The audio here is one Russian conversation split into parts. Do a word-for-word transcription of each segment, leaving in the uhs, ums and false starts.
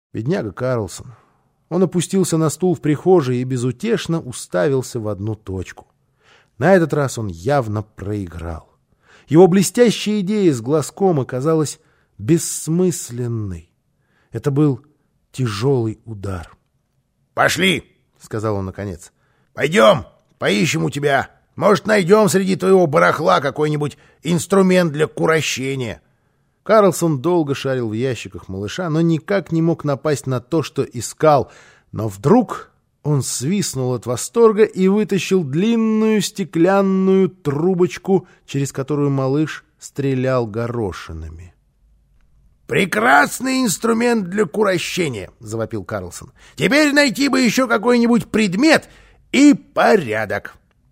Бедняга Карлсон. Он опустился на стул в прихожей и безутешно уставился в одну точку. На этот раз он явно проиграл. Его блестящая идея с глазком оказалась бессмысленной. Это был тяжелый удар. «Пошли!» — сказал он наконец. «Пойдем, поищем у тебя. Может, найдем среди твоего барахла какой-нибудь инструмент для курощения». Карлсон долго шарил в ящиках малыша, но никак не мог напасть на то, что искал. Но вдруг он свистнул от восторга и вытащил длинную стеклянную трубочку, через которую малыш стрелял горошинами. «Прекрасный инструмент для курощения!» — завопил Карлсон. «Теперь найти бы еще какой-нибудь предмет и порядок!»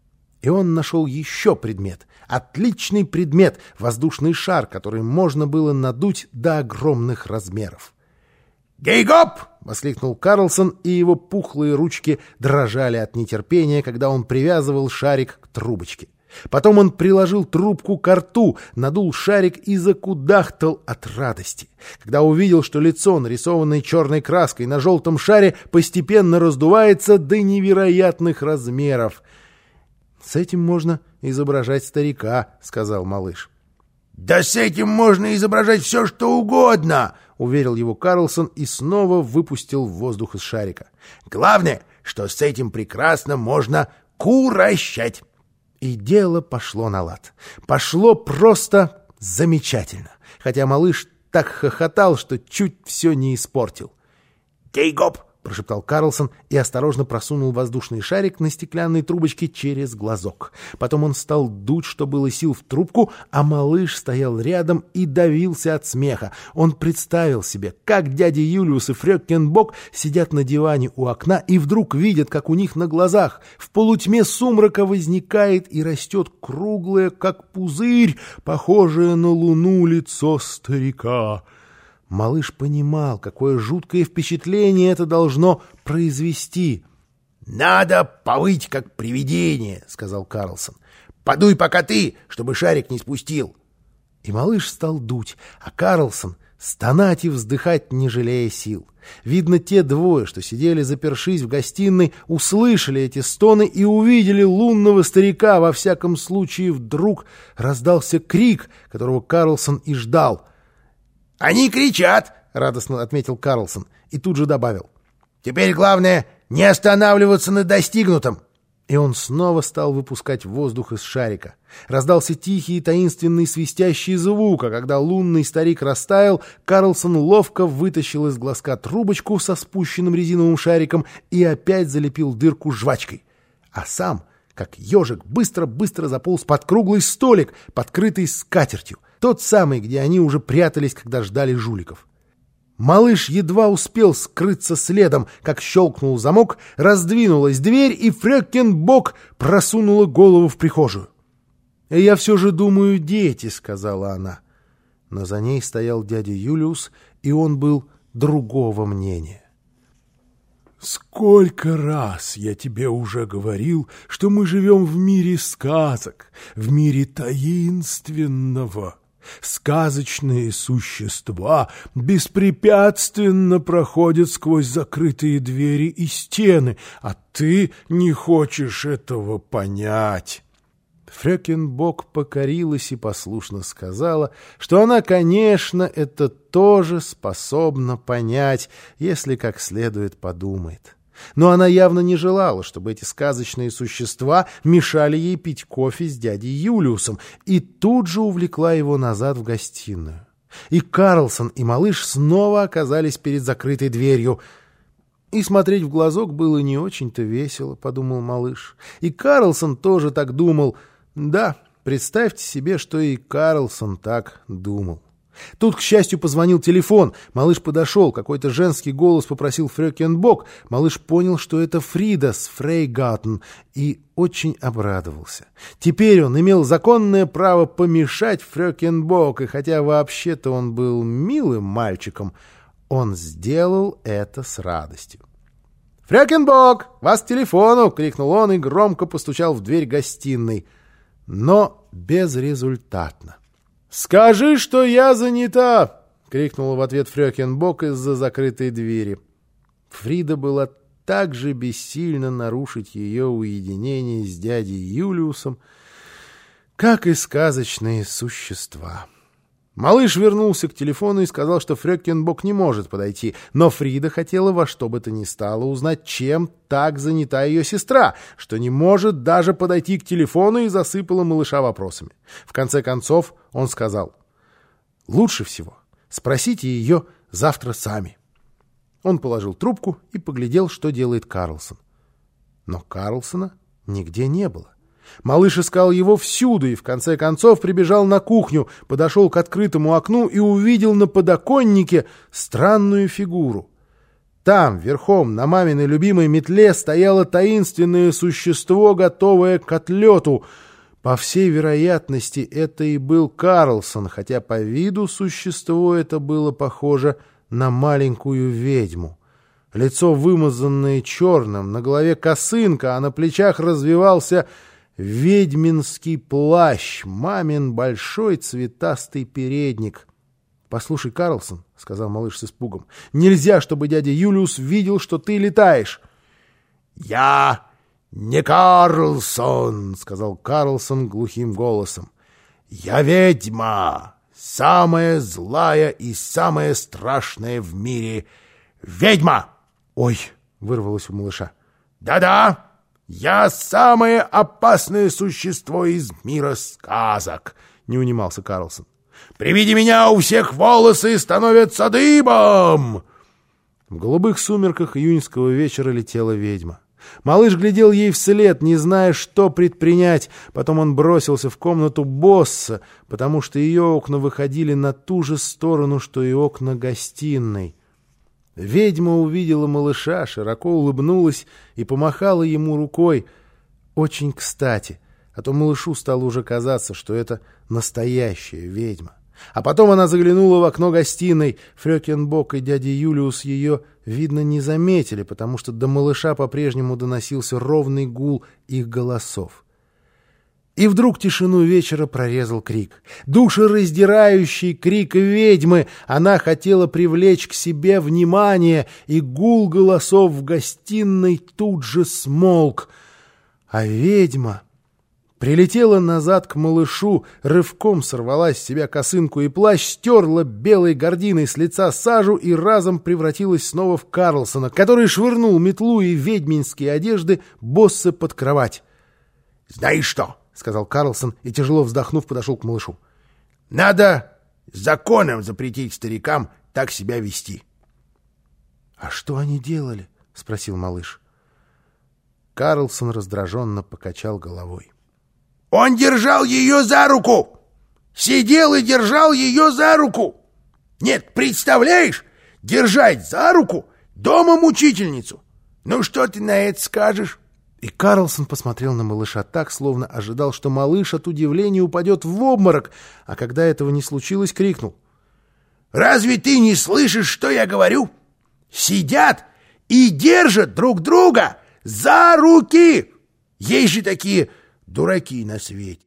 И он нашел еще предмет. Отличный предмет — воздушный шар, который можно было надуть до огромных размеров. «Гей-гоп!» — воскликнул Карлсон, и его пухлые ручки дрожали от нетерпения, когда он привязывал шарик к трубочке. Потом он приложил трубку ко рту, надул шарик и закудахтал от радости. Когда увидел, что лицо, нарисованное черной краской на желтом шаре, постепенно раздувается до невероятных размеров. «С этим можно изображать старика», — сказал малыш. «Да с этим можно изображать все, что угодно», — уверил его Карлсон и снова выпустил в воздух из шарика. «Главное, что с этим прекрасно можно курощать». И дело пошло на лад. Пошло просто замечательно. Хотя малыш так хохотал, что чуть все не испортил. «Гей-гоп!» — прошептал Карлсон и осторожно просунул воздушный шарик на стеклянной трубочке через глазок. Потом он стал дуть, что было сил, в трубку, а малыш стоял рядом и давился от смеха. Он представил себе, как дядя Юлиус и Фрёкинбок сидят на диване у окна и вдруг видят, как у них на глазах в полутьме сумрака возникает и растет круглое, как пузырь, похожее на луну лицо старика. Малыш понимал, какое жуткое впечатление это должно произвести. «Надо повыть, как привидение», — сказал Карлсон. «Подуй пока ты, чтобы шарик не спустил». И малыш стал дуть, а Карлсон стонать и вздыхать, не жалея сил. Видно, те двое, что сидели запершись в гостиной, услышали эти стоны и увидели лунного старика. Во всяком случае, вдруг раздался крик, которого Карлсон и ждал. «Они кричат!» — радостно отметил Карлсон и тут же добавил. «Теперь главное не останавливаться на достигнутом!» И он снова стал выпускать воздух из шарика. Раздался тихий и таинственный свистящий звук, а когда лунный старик растаял, Карлсон ловко вытащил из глазка трубочку со спущенным резиновым шариком и опять залепил дырку жвачкой. А сам, как ежик, быстро-быстро заполз под круглый столик, подкрытый скатертью. Тот самый, где они уже прятались, когда ждали жуликов. Малыш едва успел скрыться следом, как щелкнул замок, раздвинулась дверь, и Фрёкинбок просунула голову в прихожую. «И я все же думаю, дети», — сказала она. Но за ней стоял дядя Юлиус, и он был другого мнения. «Сколько раз я тебе уже говорил, что мы живем в мире сказок, в мире таинственного. Сказочные существа беспрепятственно проходят сквозь закрытые двери и стены, а ты не хочешь этого понять». Фрёкинбок покорилась и послушно сказала, что она, конечно, это тоже способна понять, если как следует подумает. Но она явно не желала, чтобы эти сказочные существа мешали ей пить кофе с дядей Юлиусом, и тут же увлекла его назад в гостиную. И Карлсон, и малыш снова оказались перед закрытой дверью. И смотреть в глазок было не очень-то весело, подумал малыш. И Карлсон тоже так думал. Да, представьте себе, что и Карлсон так думал. Тут, к счастью, позвонил телефон. Малыш подошел. Какой-то женский голос попросил Фрёкинбок. Малыш понял, что это Фрида с Фрейгатен, и очень обрадовался. Теперь он имел законное право помешать Фрёкинбок, и хотя вообще-то он был милым мальчиком, он сделал это с радостью. «Фрёкинбок, вас к телефону!» — крикнул он и громко постучал в дверь гостиной. Но безрезультатно. «Скажи, что я занята!» — крикнула в ответ Фрёкинбок из-за закрытой двери. Фрида была так же бессильна нарушить ее уединение с дядей Юлиусом, как и сказочные существа. Малыш вернулся к телефону и сказал, что Фрёкинбок не может подойти, но Фрида хотела во что бы то ни стало узнать, чем так занята ее сестра, что не может даже подойти к телефону, и засыпала малыша вопросами. В конце концов он сказал: «Лучше всего спросите ее завтра сами». Он положил трубку и поглядел, что делает Карлсон. Но Карлсона нигде не было. Малыш искал его всюду и в конце концов прибежал на кухню, подошел к открытому окну и увидел на подоконнике странную фигуру. Там, верхом, на маминой любимой метле, стояло таинственное существо, готовое к отлету. По всей вероятности, это и был Карлсон, хотя по виду существо это было похоже на маленькую ведьму. Лицо вымазанное черным, на голове косынка, а на плечах развивался ведьминский плащ, мамин большой цветастый передник. — Послушай, Карлсон, — сказал малыш с испугом, — нельзя, чтобы дядя Юлиус видел, что ты летаешь. — Я не Карлсон, — сказал Карлсон глухим голосом. — Я ведьма, самая злая и самая страшная в мире ведьма. — Ой, — вырвалось у малыша. Да — Да-да. «Я самое опасное существо из мира сказок», — не унимался Карлсон. «При виде меня у всех волосы становятся дыбом!» В голубых сумерках июньского вечера летела ведьма. Малыш глядел ей вслед, не зная, что предпринять. Потом он бросился в комнату босса, потому что ее окна выходили на ту же сторону, что и окна гостиной. Ведьма увидела малыша, широко улыбнулась и помахала ему рукой. Очень кстати, а то малышу стало уже казаться, что это настоящая ведьма. А потом она заглянула в окно гостиной. Фрёкинбок и дядя Юлиус ее, видно, не заметили, потому что до малыша по-прежнему доносился ровный гул их голосов. И вдруг тишину вечера прорезал крик. Душераздирающий крик ведьмы. Она хотела привлечь к себе внимание, и гул голосов в гостиной тут же смолк. А ведьма прилетела назад к малышу, рывком сорвала с себя косынку и плащ, стерла белой гординой с лица сажу и разом превратилась снова в Карлсона, который швырнул метлу и ведьминские одежды босса под кровать. — Знаешь что? — сказал Карлсон и, тяжело вздохнув, подошел к малышу. — Надо законом запретить старикам так себя вести. — А что они делали? — спросил малыш. Карлсон раздраженно покачал головой. — Он держал ее за руку! Сидел и держал ее за руку! Нет, представляешь, держать за руку дома-мучительницу! Ну что ты на это скажешь? И Карлсон посмотрел на малыша так, словно ожидал, что малыш от удивления упадет в обморок, а когда этого не случилось, крикнул. — Разве ты не слышишь, что я говорю? Сидят и держат друг друга за руки! Есть же такие дураки на свете.